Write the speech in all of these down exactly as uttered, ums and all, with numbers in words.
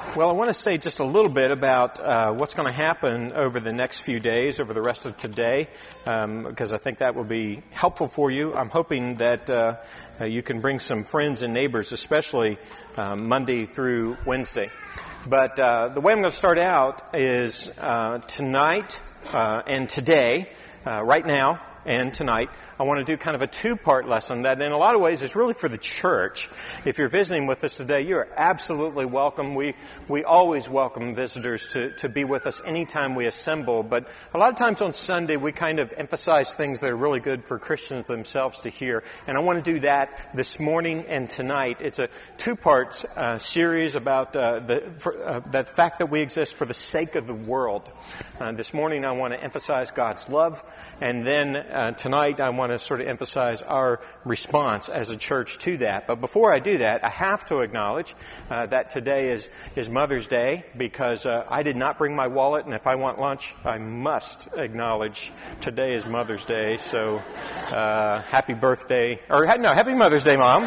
Well, I want to say just a little bit about uh, what's going to happen over the next few days, over the rest of today, um, because I think that will be helpful for you. I'm hoping that uh, uh, you can bring some friends and neighbors, especially um, Monday through Wednesday. But uh, the way I'm going to start out is uh, tonight uh, and today, uh, right now, and tonight, I want to do kind of a two-part lesson that in a lot of ways is really for the church. If you're visiting with us today, you're absolutely welcome. We we always welcome visitors to, to be with us anytime we assemble. But a lot of times on Sunday, we kind of emphasize things that are really good for Christians themselves to hear. And I want to do that this morning and tonight. It's a two-part uh, series about uh, the for, uh, the fact that we exist for the sake of the world. Uh, this morning, I want to emphasize God's love, and then uh, tonight, I want to sort of emphasize our response as a church to that. But before I do that, I have to acknowledge uh, that today is, is Mother's Day, because uh, I did not bring my wallet, and if I want lunch, I must acknowledge today is Mother's Day. So, uh, happy birthday, or no, happy Mother's Day, Mom.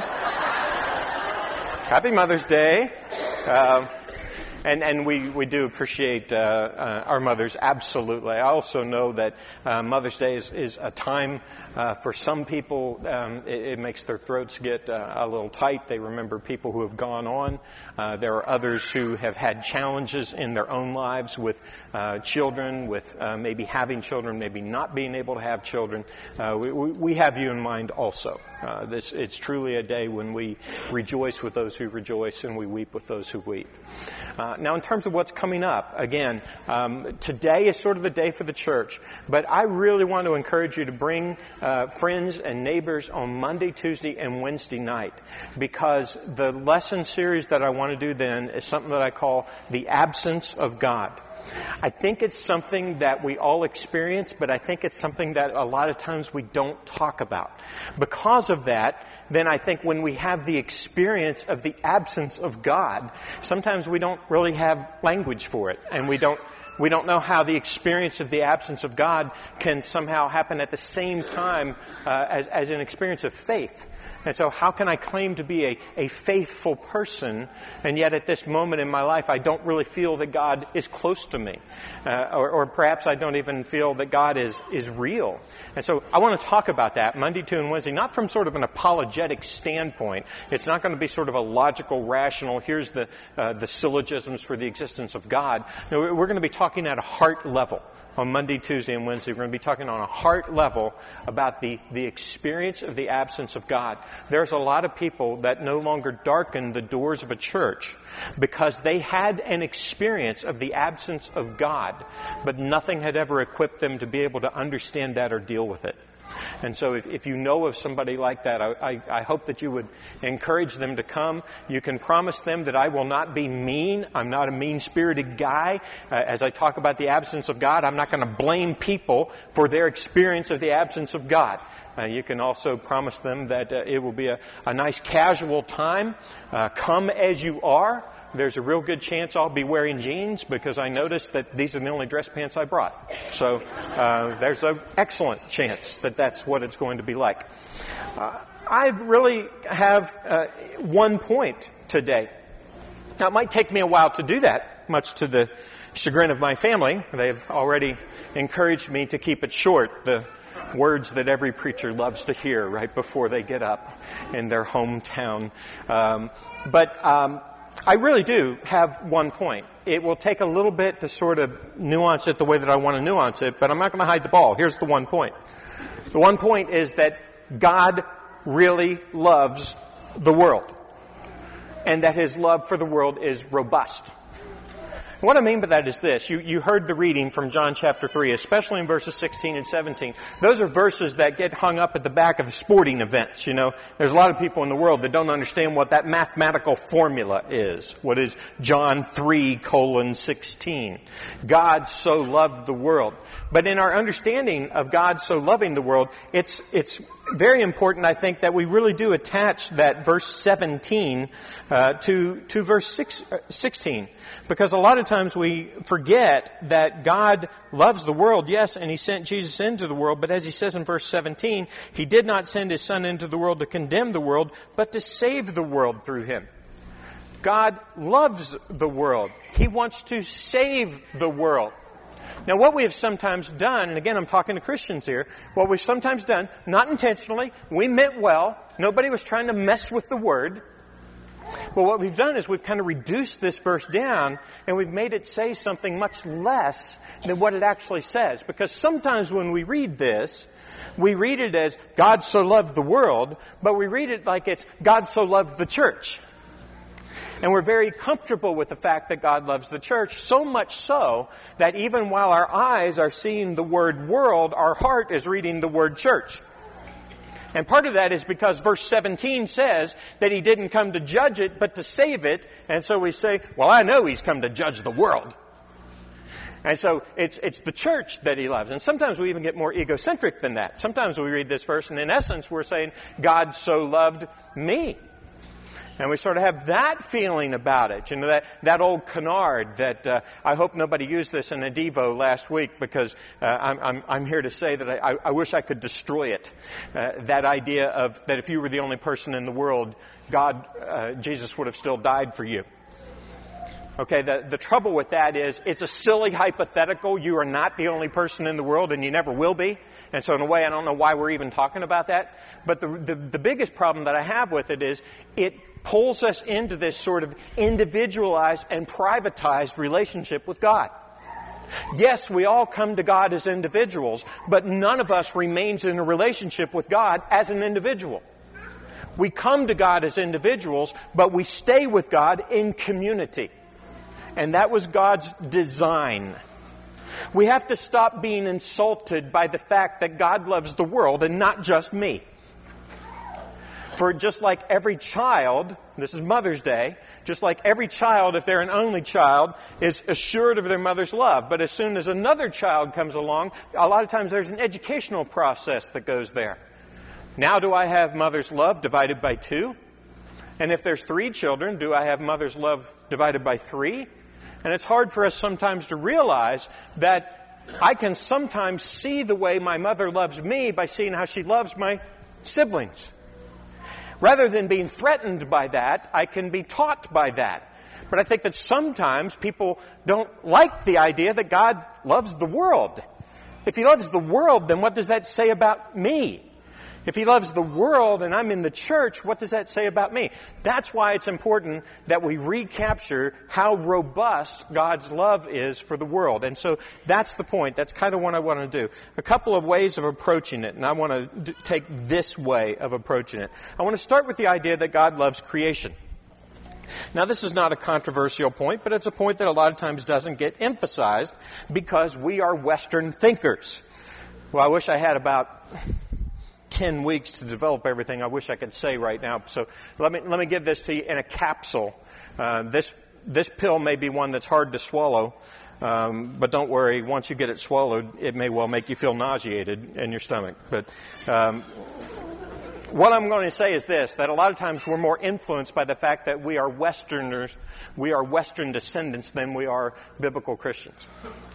Happy Mother's Day. Uh, And, and we, we do appreciate uh, uh, our mothers, absolutely. I also know that uh, Mother's Day is, is a time uh, for some people, um, it, it makes their throats get uh, a little tight. They remember people who have gone on. Uh, there are others who have had challenges in their own lives with uh, children, with uh, maybe having children, maybe not being able to have children. Uh, we, we have you in mind also. Uh, this, it's truly a day when we rejoice with those who rejoice and we weep with those who weep. Uh, now, in terms of what's coming up, again, um, today is sort of the day for the church, but I really want to encourage you to bring uh, friends and neighbors on Monday, Tuesday, and Wednesday night, because the lesson series that I want to do then is something that I call the absence of God. I think it's something that we all experience, but I think it's something that a lot of times we don't talk about. Because of that, then I think when we have the experience of the absence of God, sometimes we don't really have language for it, and we don't we don't know how the experience of the absence of God can somehow happen at the same time uh, as, as an experience of faith. And so how can I claim to be a, a faithful person, and yet at this moment in my life I don't really feel that God is close to me? Uh, or, or perhaps I don't even feel that God is, is real. And so I want to talk about that Monday, Tuesday, and Wednesday, not from sort of an apologetic standpoint. It's not going to be sort of a logical, rational, here's the, uh, the syllogisms for the existence of God. No, we're going to be talking at a heart level. On Monday, Tuesday, and Wednesday, we're going to be talking on a heart level about the, the experience of the absence of God. There's a lot of people that no longer darken the doors of a church because they had an experience of the absence of God, but nothing had ever equipped them to be able to understand that or deal with it. And so if, if you know of somebody like that, I, I, I hope that you would encourage them to come. You can promise them that I will not be mean. I'm not a mean-spirited guy. Uh, as I talk about the absence of God, I'm not going to blame people for their experience of the absence of God. Uh, you can also promise them that uh, it will be a, a nice casual time. Uh, come as you are. There's a real good chance I'll be wearing jeans because I noticed that these are the only dress pants I brought. So uh, there's an excellent chance that that's what it's going to be like. Uh, I really have uh, one point today. Now, it might take me a while to do that, much to the chagrin of my family. They've already encouraged me to keep it short, the words that every preacher loves to hear right before they get up in their hometown. Um, but... Um, I really do have one point. It will take a little bit to sort of nuance it the way that I want to nuance it, but I'm not going to hide the ball. Here's the one point. The one point is that God really loves the world, and that His love for the world is robust. What I mean by that is this. You, you heard the reading from John chapter three, especially in verses sixteen and seventeen. Those are verses that get hung up at the back of the sporting events. You know, there's a lot of people in the world that don't understand what that mathematical formula is. What is John three colon sixteen? God so loved the world. But in our understanding of God so loving the world, it's, it's very important, I think, that we really do attach that verse seventeen uh, to, to verse six, uh, sixteen. Because a lot of times we forget that God loves the world, yes, and He sent Jesus into the world, but as He says in verse seventeen, He did not send His Son into the world to condemn the world, but to save the world through Him. God loves the world. He wants to save the world. Now, what we have sometimes done, and again, I'm talking to Christians here, what we've sometimes done, not intentionally, we meant well, nobody was trying to mess with the Word, but what we've done is we've kind of reduced this verse down, and we've made it say something much less than what it actually says. Because sometimes when we read this, we read it as God so loved the world, but we read it like it's God so loved the church. And we're very comfortable with the fact that God loves the church, so much so that even while our eyes are seeing the word world, our heart is reading the word church. And part of that is because verse seventeen says that He didn't come to judge it, but to save it. And so we say, well, I know He's come to judge the world. And so it's it's the church that He loves. And sometimes we even get more egocentric than that. Sometimes we read this verse, and in essence we're saying, God so loved me. And we sort of have that feeling about it. You know, that, that old canard that uh, I hope nobody used this in a Devo last week, because uh, I'm, I'm, I'm here to say that I, I wish I could destroy it. Uh, that idea of that if you were the only person in the world, God, uh, Jesus would have still died for you. Okay, the, the trouble with that is it's a silly hypothetical. You are not the only person in the world, and you never will be. And so in a way, I don't know why we're even talking about that. But the, the, the biggest problem that I have with it is it pulls us into this sort of individualized and privatized relationship with God. Yes, we all come to God as individuals, but none of us remains in a relationship with God as an individual. We come to God as individuals, but we stay with God in community. And that was God's design. We have to stop being insulted by the fact that God loves the world and not just me. For just like every child, this is Mother's Day, just like every child, if they're an only child, is assured of their mother's love. But as soon as another child comes along, a lot of times there's an educational process that goes there. Now do I have mother's love divided by two? And if there's three children, do I have mother's love divided by three? And it's hard for us sometimes to realize that I can sometimes see the way my mother loves me by seeing how she loves my siblings. Rather than being threatened by that, I can be taught by that. But I think that sometimes people don't like the idea that God loves the world. If He loves the world, then what does that say about me? If He loves the world and I'm in the church, what does that say about me? That's why it's important that we recapture how robust God's love is for the world. And so that's the point. That's kind of what I want to do. A couple of ways of approaching it, and I want to d- take this way of approaching it. I want to start with the idea that God loves creation. Now, this is not a controversial point, but it's a point that a lot of times doesn't get emphasized because we are Western thinkers. Well, I wish I had about ten weeks to develop everything I wish I could say right now. So let me let me give this to you in a capsule. Uh, this this pill may be one that's hard to swallow, um, but don't worry. Once you get it swallowed, it may well make you feel nauseated in your stomach. But um, what I'm going to say is this: that a lot of times we're more influenced by the fact that we are Westerners, we are Western descendants, than we are biblical Christians.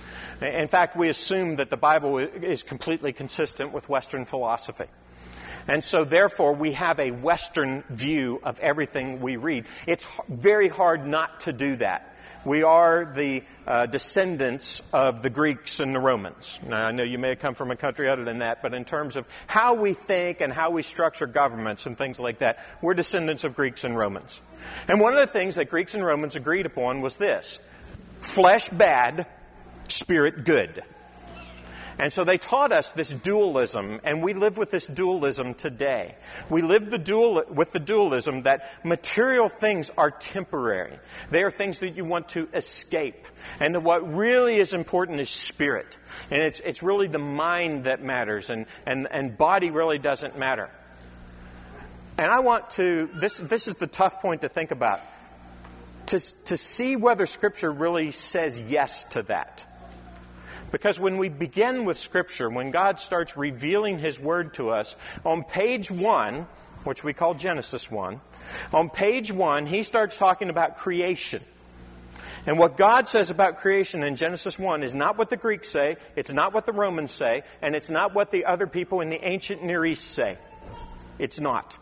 In fact, we assume that the Bible is completely consistent with Western philosophy. And so, therefore, we have a Western view of everything we read. It's very hard not to do that. We are the uh, descendants of the Greeks and the Romans. Now, I know you may have come from a country other than that, but in terms of how we think and how we structure governments and things like that, we're descendants of Greeks and Romans. And one of the things that Greeks and Romans agreed upon was this: flesh bad, spirit good. And so they taught us this dualism, and we live with this dualism today. We live the dual, with the dualism that material things are temporary. They are things that you want to escape. And what really is important is spirit. And it's it's really the mind that matters, and, and, and body really doesn't matter. And I want to, this this is the tough point to think about, to, to see whether Scripture really says yes to that. Because when we begin with Scripture, when God starts revealing His Word to us, on page one, which we call Genesis one, on page one, He starts talking about creation. And what God says about creation in Genesis one is not what the Greeks say, it's not what the Romans say, and it's not what the other people in the ancient Near East say. It's not.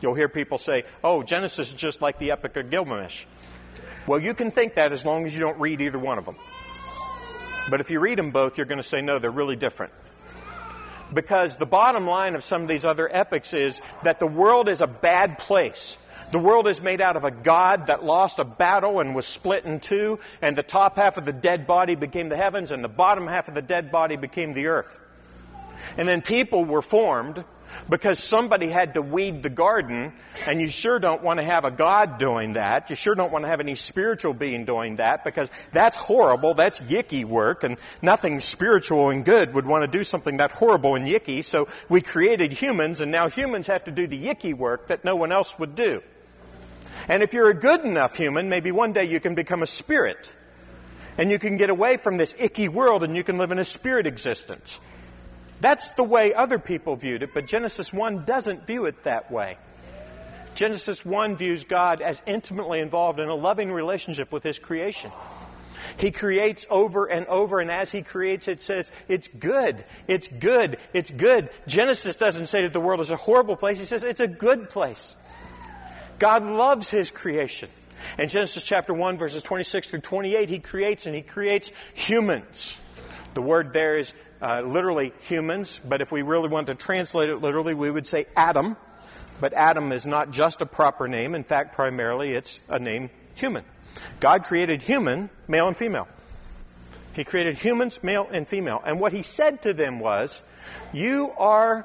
You'll hear people say, oh, Genesis is just like the Epic of Gilgamesh. Well, you can think that as long as you don't read either one of them. But if you read them both, you're going to say, no, they're really different. Because the bottom line of some of these other epics is that the world is a bad place. The world is made out of a god that lost a battle and was split in two, and the top half of the dead body became the heavens, and the bottom half of the dead body became the earth. And then people were formed because somebody had to weed the garden, and you sure don't want to have a God doing that. You sure don't want to have any spiritual being doing that, because that's horrible, that's yicky work, and nothing spiritual and good would want to do something that horrible and yicky. So we created humans, and now humans have to do the yicky work that no one else would do. And if you're a good enough human, maybe one day you can become a spirit, and you can get away from this icky world, and you can live in a spirit existence. That's the way other people viewed it, but Genesis one doesn't view it that way. Genesis one views God as intimately involved in a loving relationship with His creation. He creates over and over, and as He creates, it says, it's good, it's good, it's good. Genesis doesn't say that the world is a horrible place. He says it's a good place. God loves His creation. In Genesis chapter one, verses twenty-six through twenty-eight, He creates, and He creates humans. The word there is uh, literally humans, but if we really want to translate it literally, we would say Adam. But Adam is not just a proper name. In fact, primarily it's a name human. God created human, male and female. He created humans, male and female. And what He said to them was, you are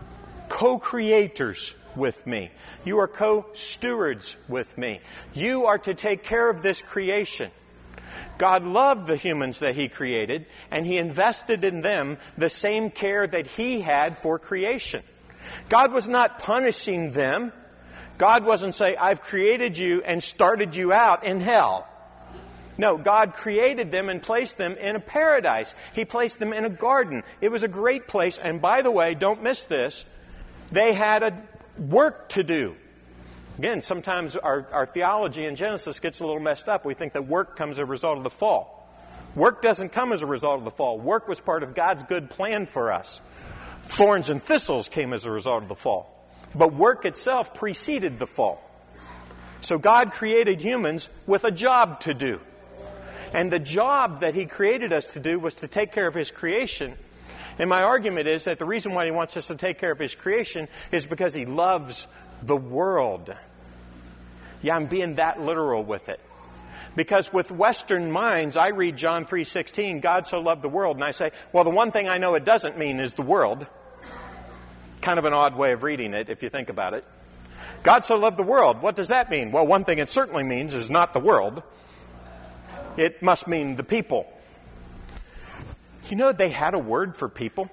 co-creators with me. You are co-stewards with me. You are to take care of this creation. God loved the humans that He created, and He invested in them the same care that He had for creation. God was not punishing them. God wasn't saying, I've created you and started you out in hell. No, God created them and placed them in a paradise. He placed them in a garden. It was a great place. And by the way, don't miss this, they had a work to do. Again, sometimes our, our theology in Genesis gets a little messed up. We think that work comes as a result of the fall. Work doesn't come as a result of the fall. Work was part of God's good plan for us. Thorns and thistles came as a result of the fall. But work itself preceded the fall. So God created humans with a job to do. And the job that He created us to do was to take care of His creation. And my argument is that the reason why He wants us to take care of His creation is because He loves the world. Yeah, I'm being that literal with it. Because with Western minds, I read John three sixteen, God so loved the world, and I say, well, the one thing I know it doesn't mean is the world. Kind of an odd way of reading it, if you think about it. God so loved the world. What does that mean? Well, one thing it certainly means is not the world. It must mean the people. You know, they had a word for people.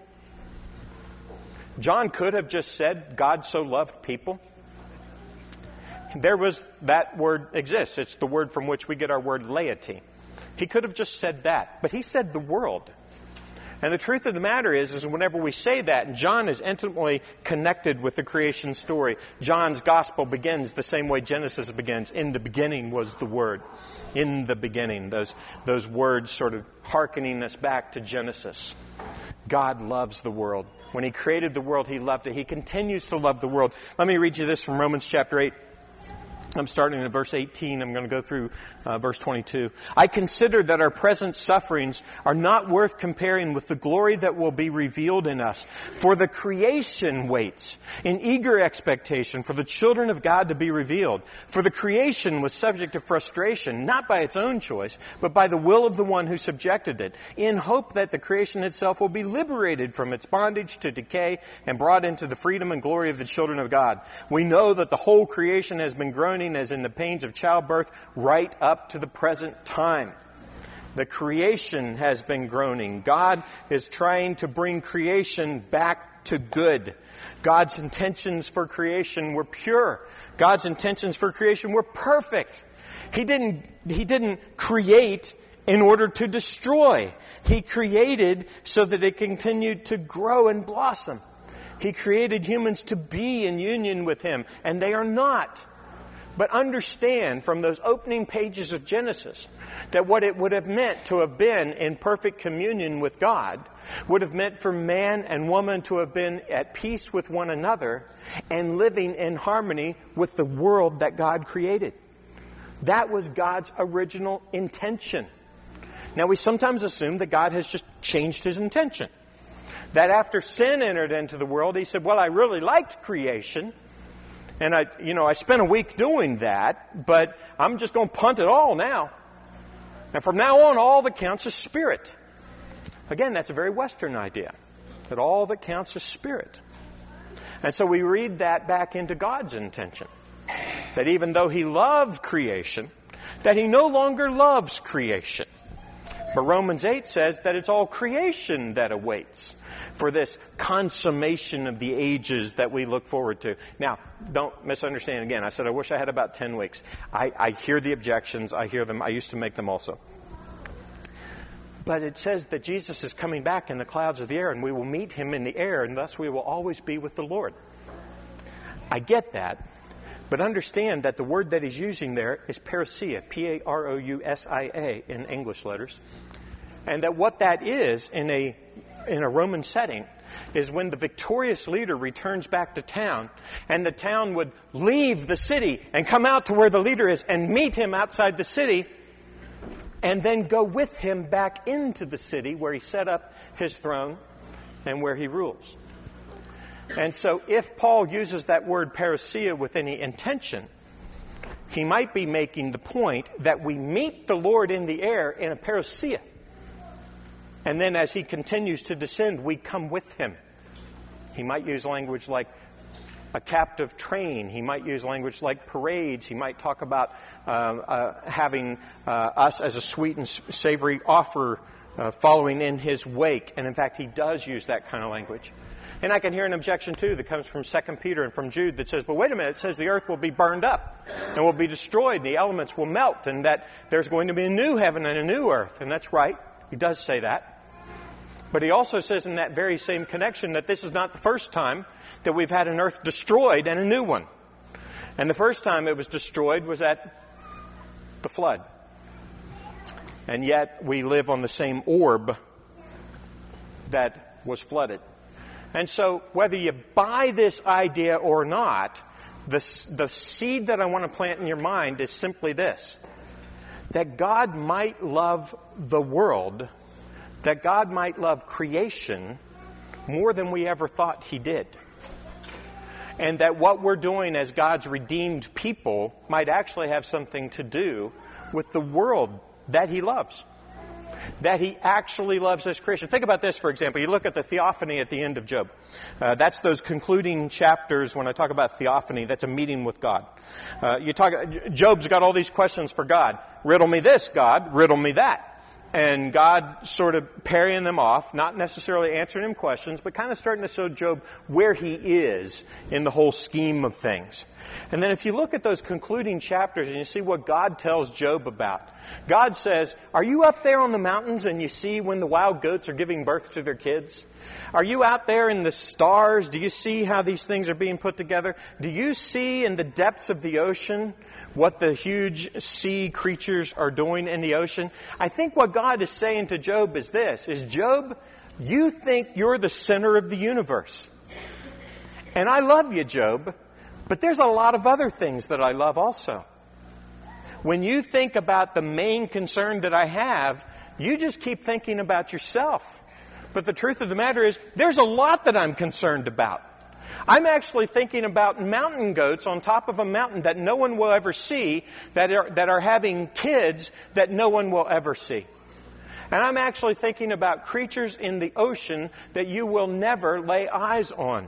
John could have just said, God so loved people. There was, that word exists. It's the word from which we get our word laity. He could have just said that, but he said the world. And the truth of the matter is, is whenever we say that, and John is intimately connected with the creation story. John's gospel begins the same way Genesis begins. In the beginning was the Word. In the beginning. Those, those words sort of hearkening us back to Genesis. God loves the world. When He created the world, He loved it. He continues to love the world. Let me read you this from Romans chapter eight. I'm starting in verse eighteen. I'm going to go through uh, verse twenty-two. I consider that our present sufferings are not worth comparing with the glory that will be revealed in us. For the creation waits in eager expectation for the children of God to be revealed. For the creation was subject to frustration, not by its own choice, but by the will of the one who subjected it, in hope that the creation itself will be liberated from its bondage to decay and brought into the freedom and glory of the children of God. We know that the whole creation has been groaning as in the pains of childbirth right up to the present time. The creation has been groaning. God is trying to bring creation back to good. God's intentions for creation were pure. God's intentions for creation were perfect. He didn't, he didn't create in order to destroy. He created so that it continued to grow and blossom. He created humans to be in union with Him, and they are not. But understand from those opening pages of Genesis that what it would have meant to have been in perfect communion with God would have meant for man and woman to have been at peace with one another and living in harmony with the world that God created. That was God's original intention. Now, we sometimes assume that God has just changed His intention. That after sin entered into the world, He said, well, I really liked creation. And I, you know, I spent a week doing that, but I'm just going to punt it all now. And from now on, all that counts is spirit. Again, that's a very Western idea, that all that counts is spirit. And so we read that back into God's intention, that even though He loved creation, that He no longer loves creation. But Romans eight says that it's all creation that awaits for this consummation of the ages that we look forward to. Now, don't misunderstand again. I said I wish I had about ten weeks. I, I hear the objections. I hear them. I used to make them also. But it says that Jesus is coming back in the clouds of the air, and we will meet Him in the air, and thus we will always be with the Lord. I get that. But understand that the word that He's using there is parousia, P A R O U S I A in English letters. And that what that is in a in a Roman setting is when the victorious leader returns back to town, and the town would leave the city and come out to where the leader is and meet him outside the city, and then go with him back into the city where he set up his throne and where he rules. And so if Paul uses that word parousia with any intention, he might be making the point that we meet the Lord in the air in a parousia. And then as He continues to descend, we come with Him. He might use language like a captive train. He might use language like parades. He might talk about uh, uh, having uh, us as a sweet and savory offer uh, following in His wake. And in fact, He does use that kind of language. And I can hear an objection, too, that comes from Second Peter and from Jude that says, but wait a minute, it says the earth will be burned up and will be destroyed, and the elements will melt, and that there's going to be a new heaven and a new earth. And that's right. He does say that. But he also says in that very same connection that this is not the first time that we've had an earth destroyed and a new one. And the first time it was destroyed was at the flood. And yet we live on the same orb that was flooded. And so whether you buy this idea or not, the, the seed that I want to plant in your mind is simply this: that God might love the world, that God might love creation more than we ever thought He did. And that what we're doing as God's redeemed people might actually have something to do with the world that He loves. That He actually loves as creation. Think about this, for example. You look at the theophany at the end of Job. Uh, that's those concluding chapters when I talk about theophany. That's a meeting with God. Uh, you talk. Job's got all these questions for God. Riddle me this, God. Riddle me that. And God sort of parrying them off, not necessarily answering him questions, but kind of starting to show Job where he is in the whole scheme of things. And then if you look at those concluding chapters and you see what God tells Job about, God says, are you up there on the mountains and you see when the wild goats are giving birth to their kids? Are you out there in the stars? Do you see how these things are being put together? Do you see in the depths of the ocean what the huge sea creatures are doing in the ocean? I think what God is saying to Job is this, is Job, you think you're the center of the universe. And I love you, Job, but there's a lot of other things that I love also. When you think about the main concern that I have, you just keep thinking about yourself. But the truth of the matter is, there's a lot that I'm concerned about. I'm actually thinking about mountain goats on top of a mountain that no one will ever see, that are, that are having kids that no one will ever see. And I'm actually thinking about creatures in the ocean that you will never lay eyes on.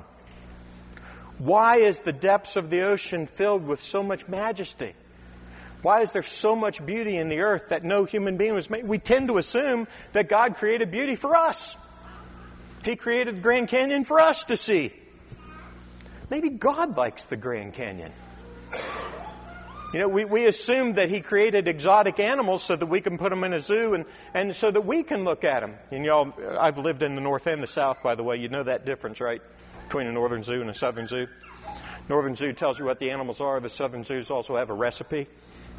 Why is the depths of the ocean filled with so much majesty? Why is there so much beauty in the earth that no human being was made? We tend to assume that God created beauty for us. He created the Grand Canyon for us to see. Maybe God likes the Grand Canyon. You know, we, we assume that He created exotic animals so that we can put them in a zoo and, and so that we can look at them. And y'all, I've lived in the north and the south, by the way. You know that difference, right? Between a northern zoo and a southern zoo. Northern Zoo tells you what the animals are. The Southern Zoos also have a recipe.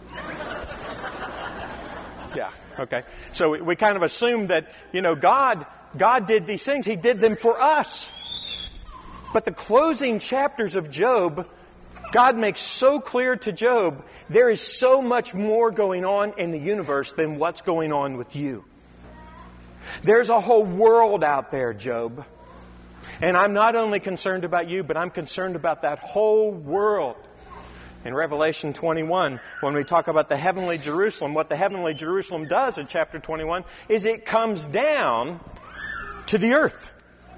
Yeah, okay. So we, we kind of assume that, you know, God, God did these things. He did them for us. But the closing chapters of Job, God makes so clear to Job, there is so much more going on in the universe than what's going on with you. There's a whole world out there, Job. And I'm not only concerned about you, but I'm concerned about that whole world. In Revelation twenty-one, when we talk about the heavenly Jerusalem, what the heavenly Jerusalem does in chapter twenty-one is it comes down to the earth.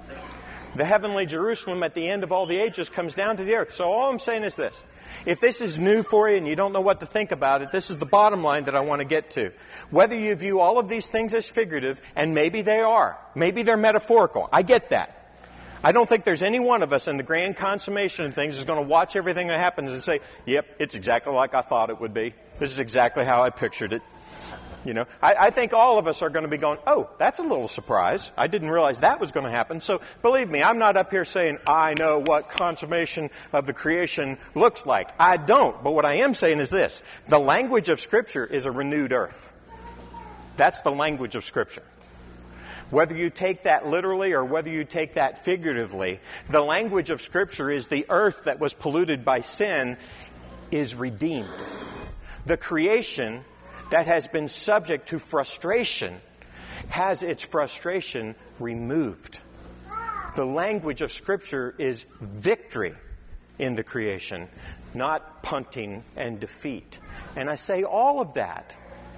The heavenly Jerusalem at the end of all the ages comes down to the earth. So all I'm saying is this. If this is new for you and you don't know what to think about it, this is the bottom line that I want to get to. Whether you view all of these things as figurative, and maybe they are, maybe they're metaphorical, I get that. I don't think there's any one of us in the grand consummation of things is going to watch everything that happens and say, yep, it's exactly like I thought it would be. This is exactly how I pictured it. You know, I, I think all of us are going to be going, oh, that's a little surprise. I didn't realize that was going to happen. So believe me, I'm not up here saying I know what consummation of the creation looks like. I don't. But what I am saying is this. The language of Scripture is a renewed earth. That's the language of Scripture. Whether you take that literally or whether you take that figuratively, the language of Scripture is the earth that was polluted by sin is redeemed. The creation that has been subject to frustration has its frustration removed. The language of Scripture is victory in the creation, not punting and defeat. And I say all of that,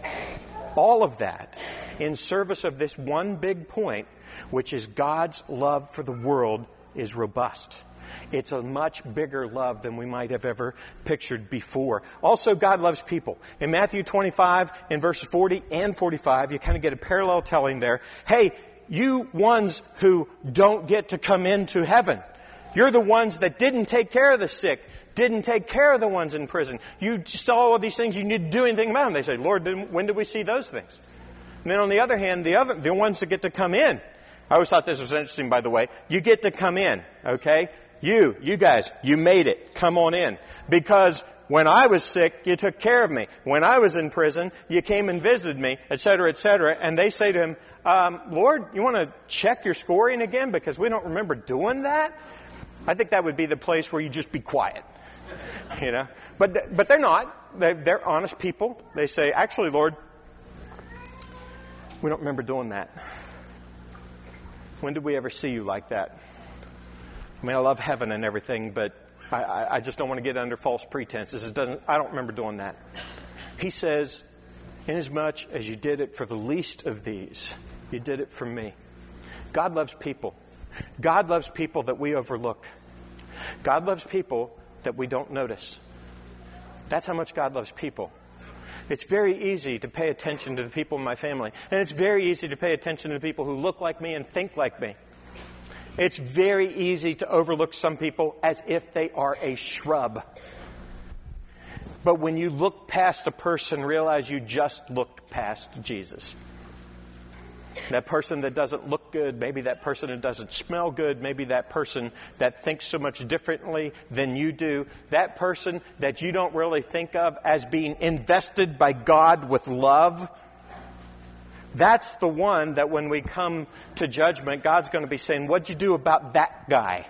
all of that, in service of this one big point, which is God's love for the world is robust. It's a much bigger love than we might have ever pictured before. Also, God loves people. In Matthew twenty-five, in verses forty and forty-five, you kind of get a parallel telling there. Hey, you ones who don't get to come into heaven, you're the ones that didn't take care of the sick, didn't take care of the ones in prison. You saw all these things, you didn't do anything about them. They say, Lord, when did we see those things? And then on the other hand, the other, the ones that get to come in. I always thought this was interesting, by the way. You get to come in, okay? You, you guys, you made it. Come on in. Because when I was sick, you took care of me. When I was in prison, you came and visited me, et cetera, et cetera. And they say to him, um, Lord, you want to check your scoring again? Because we don't remember doing that. I think that would be the place where you just be quiet. You know? But, but they're not. They're, they're honest people. They say, actually, Lord, we don't remember doing that. When did we ever see you like that? I mean, I love heaven and everything, but I, I, I just don't want to get under false pretenses. It doesn't. I don't remember doing that. He says, inasmuch as you did it for the least of these, you did it for me. God loves people. God loves people that we overlook. God loves people that we don't notice. That's how much God loves people. It's very easy to pay attention to the people in my family. And it's very easy to pay attention to the people who look like me and think like me. It's very easy to overlook some people as if they are a shrub. But when you look past a person, realize you just looked past Jesus. That person that doesn't look good, maybe that person that doesn't smell good, maybe that person that thinks so much differently than you do, that person that you don't really think of as being invested by God with love, that's the one that when we come to judgment, God's going to be saying, what'd you do about that guy?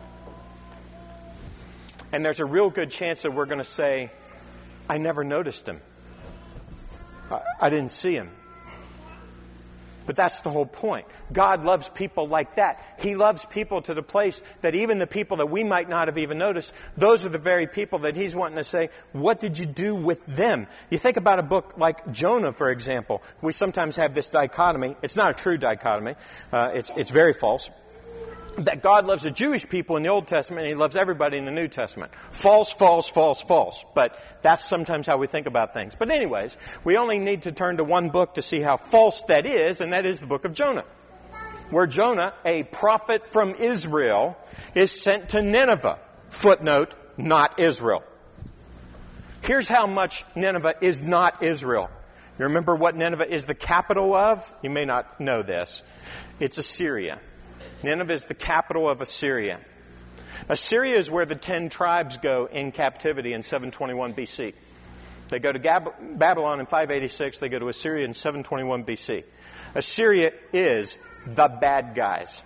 And there's a real good chance that we're going to say, I never noticed him. I, I didn't see him. But that's the whole point. God loves people like that. He loves people to the place that even the people that we might not have even noticed, those are the very people that He's wanting to say, what did you do with them? You think about a book like Jonah, for example. We sometimes have this dichotomy. It's not a true dichotomy. Uh, it's, it's very false. That God loves the Jewish people in the Old Testament and He loves everybody in the New Testament. False, false, false, false. But that's sometimes how we think about things. But anyways, we only need to turn to one book to see how false that is, and that is the book of Jonah. Where Jonah, a prophet from Israel, is sent to Nineveh. Footnote, not Israel. Here's how much Nineveh is not Israel. You remember what Nineveh is the capital of? You may not know this. It's Assyria. Nineveh is the capital of Assyria. Assyria is where the ten tribes go in captivity in seven twenty-one B C. They go to Gab- Babylon in five eighty-six. They go to Assyria in seven twenty-one B C. Assyria is the bad guys.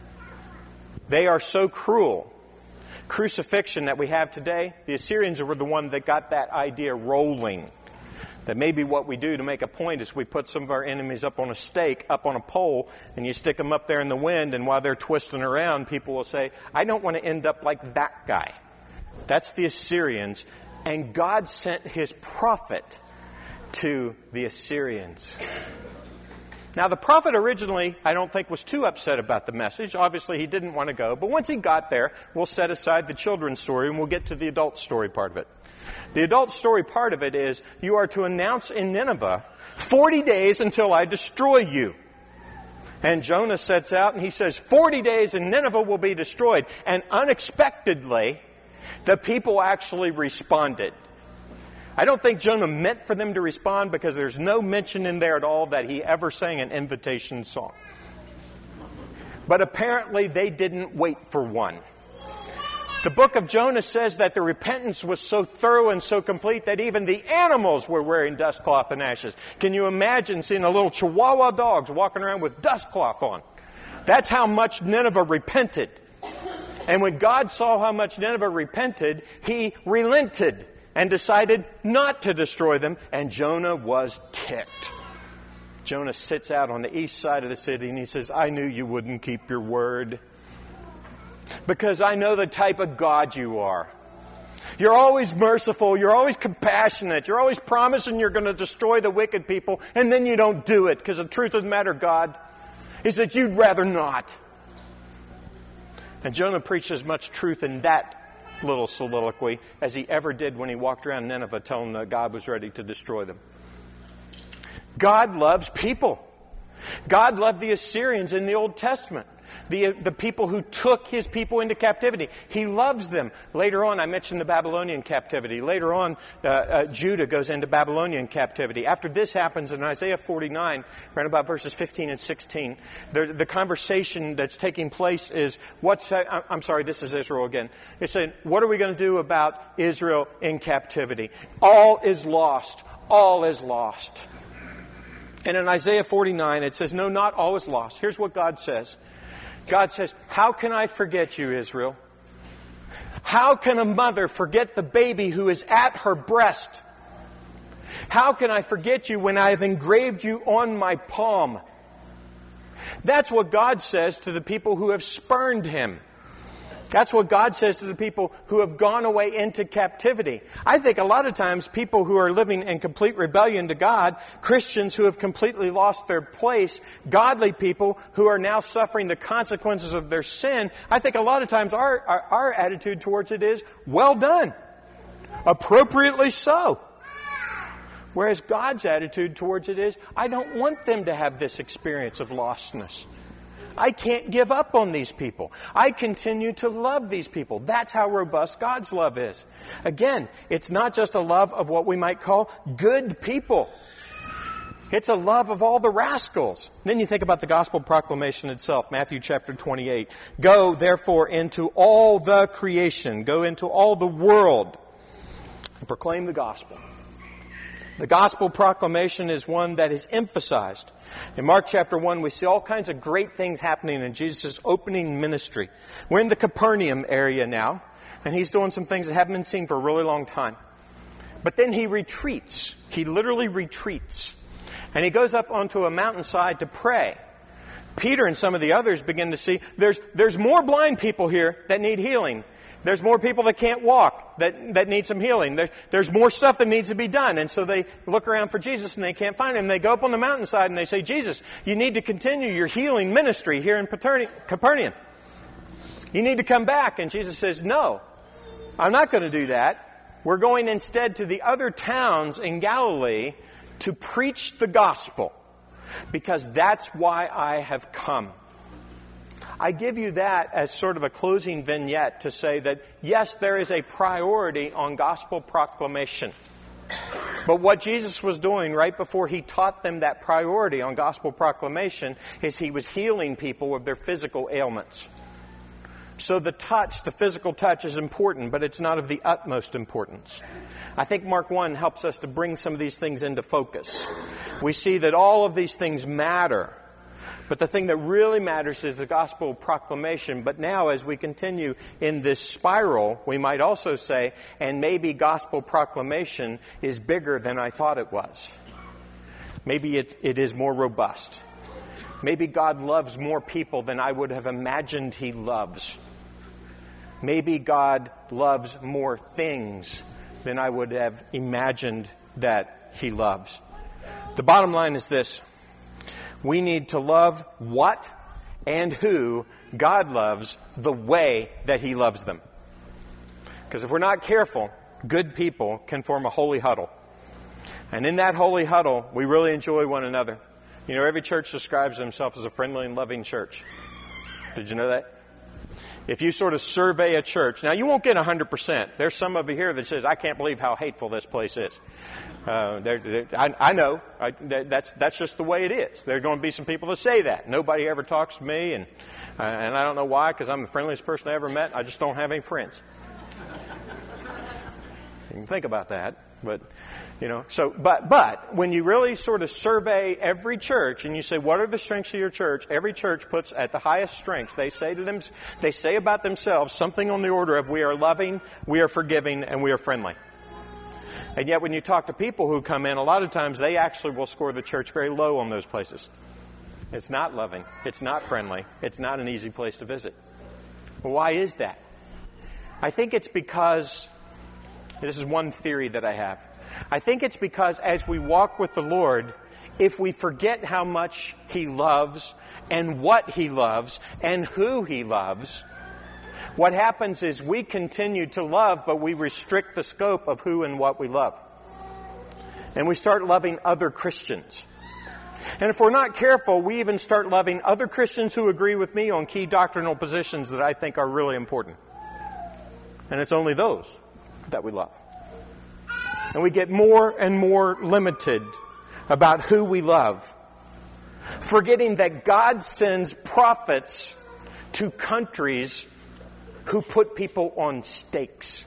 They are so cruel. Crucifixion that we have today, the Assyrians were the one that got that idea rolling. That maybe what we do to make a point is we put some of our enemies up on a stake, up on a pole, and you stick them up there in the wind, and while they're twisting around, people will say, I don't want to end up like that guy. That's the Assyrians. And God sent His prophet to the Assyrians. Now, the prophet originally, I don't think, was too upset about the message. Obviously, he didn't want to go. But once he got there, we'll set aside the children's story and we'll get to the adult story part of it. The adult story part of it is, you are to announce in Nineveh, forty days until I destroy you. And Jonah sets out and he says, forty days and Nineveh will be destroyed. And unexpectedly, the people actually responded. I don't think Jonah meant for them to respond because there's no mention in there at all that he ever sang an invitation song. But apparently they didn't wait for one. The book of Jonah says that the repentance was so thorough and so complete that even the animals were wearing dust cloth and ashes. Can you imagine seeing a little Chihuahua dogs walking around with dust cloth on? That's how much Nineveh repented. And when God saw how much Nineveh repented, He relented and decided not to destroy them, and Jonah was ticked. Jonah sits out on the east side of the city and he says, I knew you wouldn't keep your word. Because I know the type of God you are. You're always merciful. You're always compassionate. You're always promising you're going to destroy the wicked people, and then you don't do it. Because the truth of the matter, God, is that you'd rather not. And Jonah preached as much truth in that little soliloquy as he ever did when he walked around Nineveh telling them that God was ready to destroy them. God loves people. God loved the Assyrians in the Old Testament. The, the people who took His people into captivity. He loves them. Later on, I mentioned the Babylonian captivity. Later on, uh, uh, Judah goes into Babylonian captivity. After this happens in Isaiah forty-nine, right about verses fifteen and sixteen, the, the conversation that's taking place is, what's, uh, I'm sorry, this is Israel again. It's saying, what are we going to do about Israel in captivity? All is lost. All is lost. And in Isaiah forty-nine, it says, no, not all is lost. Here's what God says. God says, how can I forget you, Israel? How can a mother forget the baby who is at her breast? How can I forget you when I have engraved you on my palm? That's what God says to the people who have spurned Him. That's what God says to the people who have gone away into captivity. I think a lot of times people who are living in complete rebellion to God, Christians who have completely lost their place, godly people who are now suffering the consequences of their sin, I think a lot of times our, our, our attitude towards it is, well done. Appropriately so. Whereas God's attitude towards it is, I don't want them to have this experience of lostness. I can't give up on these people. I continue to love these people. That's how robust God's love is. Again, it's not just a love of what we might call good people. It's a love of all the rascals. Then you think about the gospel proclamation itself, Matthew chapter twenty-eight. Go, therefore, into all the creation. Go into all the world and proclaim the gospel. The gospel proclamation is one that is emphasized. In Mark chapter one, we see all kinds of great things happening in Jesus' opening ministry. We're in the Capernaum area now, and He's doing some things that haven't been seen for a really long time. But then He retreats. He literally retreats. And He goes up onto a mountainside to pray. Peter and some of the others begin to see there's, there's more blind people here that need healing. There's more people that can't walk that, that need some healing. There, there's more stuff that needs to be done. And so they look around for Jesus and they can't find Him. They go up on the mountainside and they say, Jesus, you need to continue your healing ministry here in Capernaum. You need to come back. And Jesus says, no, I'm not going to do that. We're going instead to the other towns in Galilee to preach the gospel, because that's why I have come. I give you that as sort of a closing vignette to say that, yes, there is a priority on gospel proclamation. But what Jesus was doing right before He taught them that priority on gospel proclamation is He was healing people of their physical ailments. So the touch, the physical touch is important, but it's not of the utmost importance. I think Mark one helps us to bring some of these things into focus. We see that all of these things matter, but the thing that really matters is the gospel proclamation. But now as we continue in this spiral, we might also say, and maybe gospel proclamation is bigger than I thought it was. Maybe it, it is more robust. Maybe God loves more people than I would have imagined He loves. Maybe God loves more things than I would have imagined that He loves. The bottom line is this. We need to love what and who God loves the way that He loves them. Because if we're not careful, good people can form a holy huddle. And in that holy huddle, we really enjoy one another. You know, every church describes themselves as a friendly and loving church. Did you know that? If you sort of survey a church, now you won't get one hundred percent. There's some of you here that says, I can't believe how hateful this place is. Uh, they're, they're, I, I know. I, that's that's just the way it is. There are going to be some people that say that. Nobody ever talks to me, and uh, and I don't know why, because I'm the friendliest person I ever met. I just don't have any friends. You can think about that, but... You know, so, but, but, when you really sort of survey every church and you say, what are the strengths of your church? Every church puts at the highest strengths. They say to them, they say about themselves something on the order of, we are loving, we are forgiving, and we are friendly. And yet when you talk to people who come in, a lot of times they actually will score the church very low on those places. It's not loving. It's not friendly. It's not an easy place to visit. Well, why is that? I think it's because, this is one theory that I have. I think it's because as we walk with the Lord, if we forget how much He loves and what He loves and who He loves, what happens is we continue to love, but we restrict the scope of who and what we love. And we start loving other Christians. And if we're not careful, we even start loving other Christians who agree with me on key doctrinal positions that I think are really important. And it's only those that we love. And we get more and more limited about who we love, forgetting that God sends prophets to countries who put people on stakes.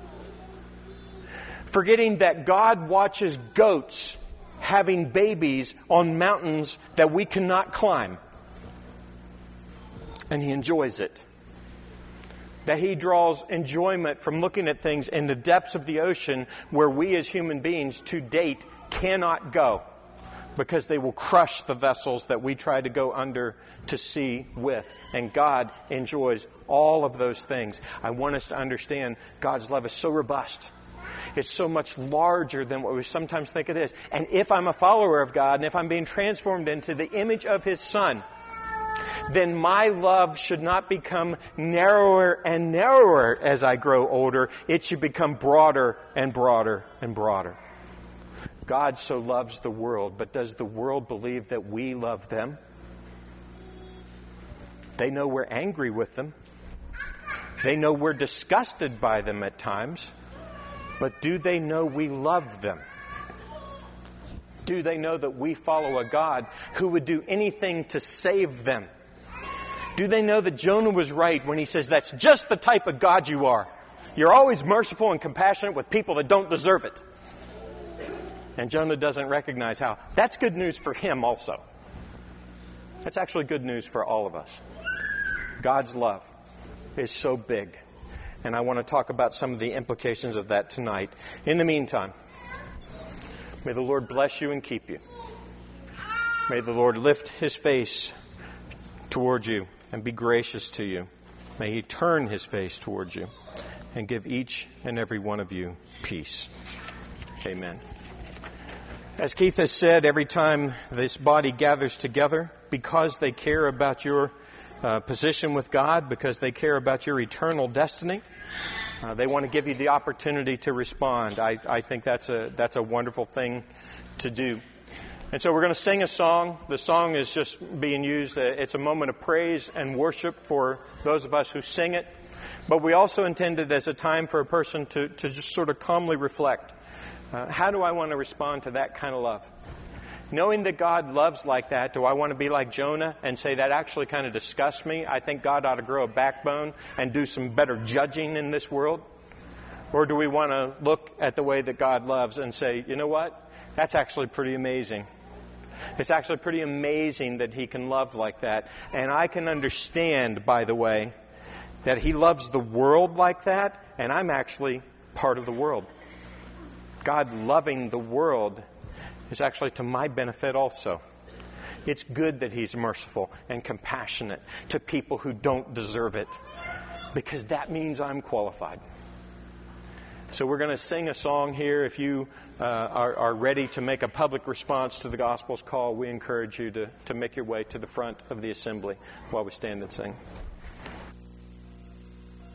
Forgetting that God watches goats having babies on mountains that we cannot climb. And He enjoys it. That He draws enjoyment from looking at things in the depths of the ocean where we as human beings to date cannot go, because they will crush the vessels that we try to go under to sea with. And God enjoys all of those things. I want us to understand God's love is so robust. It's so much larger than what we sometimes think it is. And if I'm a follower of God, and if I'm being transformed into the image of His Son, then my love should not become narrower and narrower as I grow older. It should become broader and broader and broader. God so loves the world, but does the world believe that we love them? They know we're angry with them. They know we're disgusted by them at times. But do they know we love them? Do they know that we follow a God who would do anything to save them? Do they know that Jonah was right when he says that's just the type of God you are? You're always merciful and compassionate with people that don't deserve it. And Jonah doesn't recognize how. That's good news for him also. That's actually good news for all of us. God's love is so big. And I want to talk about some of the implications of that tonight. In the meantime, may the Lord bless you and keep you. May the Lord lift His face toward you and be gracious to you. May He turn His face towards you and give each and every one of you peace. Amen. As Keith has said, every time this body gathers together, because they care about your uh, position with God, because they care about your eternal destiny, uh, they want to give you the opportunity to respond. I, I think that's a that's a wonderful thing to do. And so we're going to sing a song. The song is just being used. It's a moment of praise and worship for those of us who sing it. But we also intend it as a time for a person to, to just sort of calmly reflect. Uh, how do I want to respond to that kind of love? Knowing that God loves like that, do I want to be like Jonah and say that actually kind of disgusts me? I think God ought to grow a backbone and do some better judging in this world? Or do we want to look at the way that God loves and say, you know what? That's actually pretty amazing. It's actually pretty amazing that He can love like that. And I can understand, by the way, that He loves the world like that, and I'm actually part of the world. God loving the world is actually to my benefit also. It's good that He's merciful and compassionate to people who don't deserve it, because that means I'm qualified. So we're going to sing a song here. If you uh, are, are ready to make a public response to the gospel's call, we encourage you to, to make your way to the front of the assembly while we stand and sing.